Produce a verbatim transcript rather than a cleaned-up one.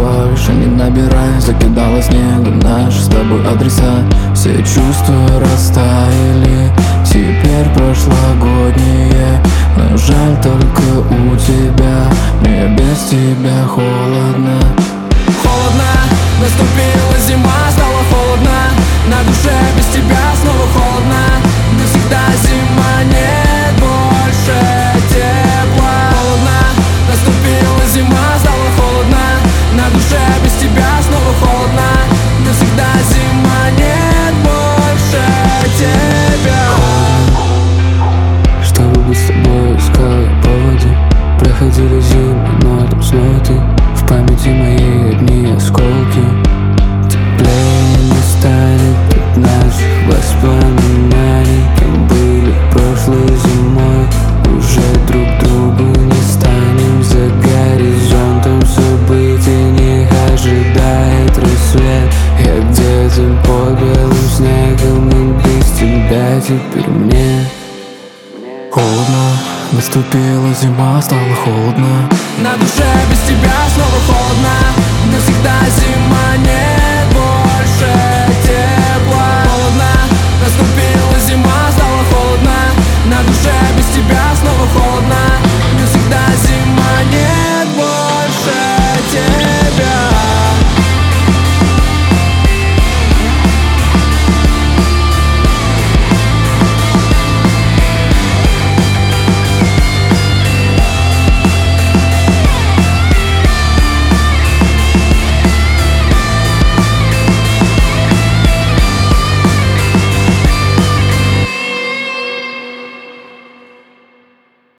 больше не набирай. Закидала снегом наши с тобой адреса. Все чувства растаяли, теперь прошлогодние. Но жаль только у тебя, мне без тебя холодно. Холодно, наступила зима, стало холодно. На душе без тебя снова холодно. Навсегда зима, нет больше тепла. Холодно, наступила зима, стало холодно. На душе без тебя снова холодно. Навсегда зима, нет больше тебя. Чтобы быть с тобой, искал я поводы. Проходили зимы, но там снова ты. В памяти моей одни осколки. Теплее не станет от наших воспоминаний. Кем были прошлой зимой, уже друг другу не станем. За горизонтом событий них ожидает рассвет. Я где-то под белым снегом, и без тебя теперь мне Холодно, наступила зима, стало холодно. На душе без тебя снова холодно.